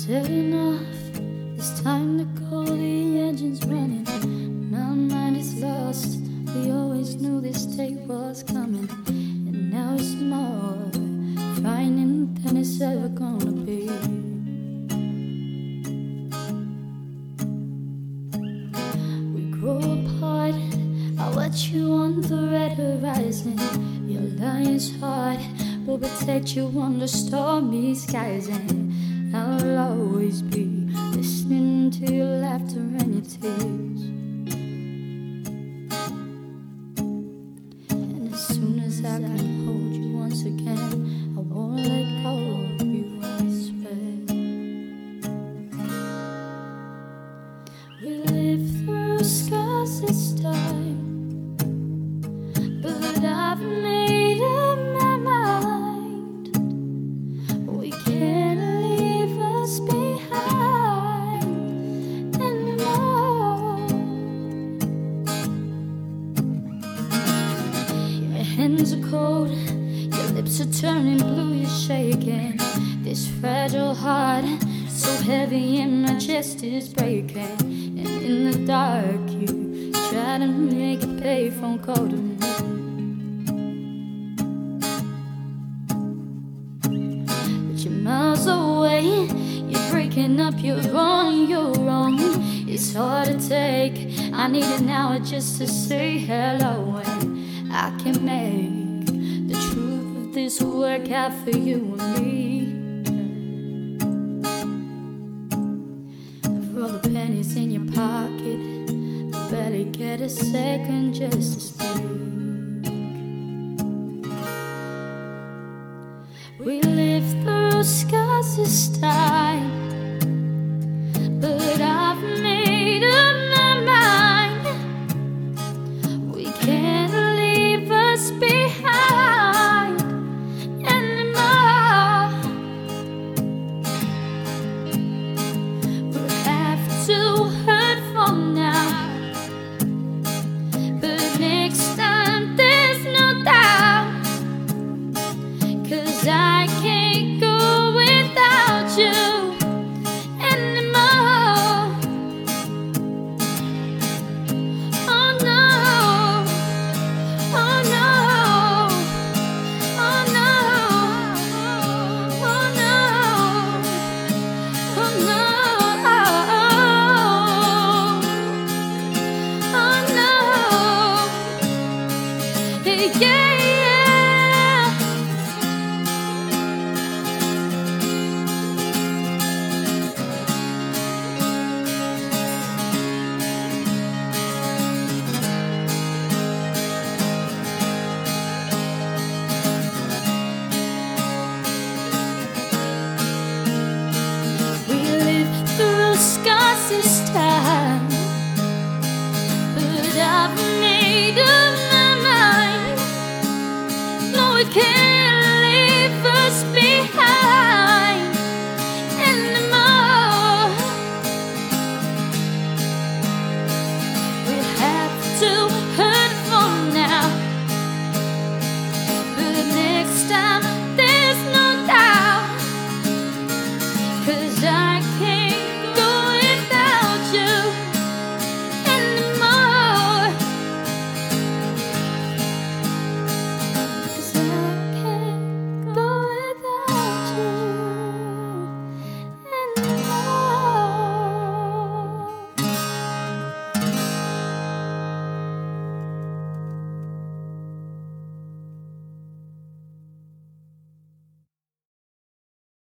said enough, it's time to go, the engine's running. My mind is lost, we always knew this day was coming. And now it's more frightening than it's ever gonna be. We grow apart, I watch you on the red horizon. Your lion's heart will protect you under stormy skies. And I'll always be listening to your laughter and your tears. And as soon as I can hold you once again, I won't let go of you, I swear. We live through scars this time, but I've made up my mind. We can't leave us behind anymore. Your hands are cold, your lips are turning blue, you're shaking. This fragile heart, so heavy and my chest is breaking. And in the dark you try to make a payphone call to me. Miles away, you're breaking up, you're wrong, you're wrong. It's hard to take, I need an hour just to say hello. And I can make the truth of this work out for you and me. For all the pennies in your pocket, you barely get a second just to speak. We live through scars this time, but I've made up my mind. We can't leave us behind anymore. We'll have to hurt for now, but next time there's no doubt. 'Cause I can't go without you anymore. Oh no, oh no, oh no, oh no, oh no, oh no, yeah. Scars this time, but I've made up my mind. No, we can't leave us behind.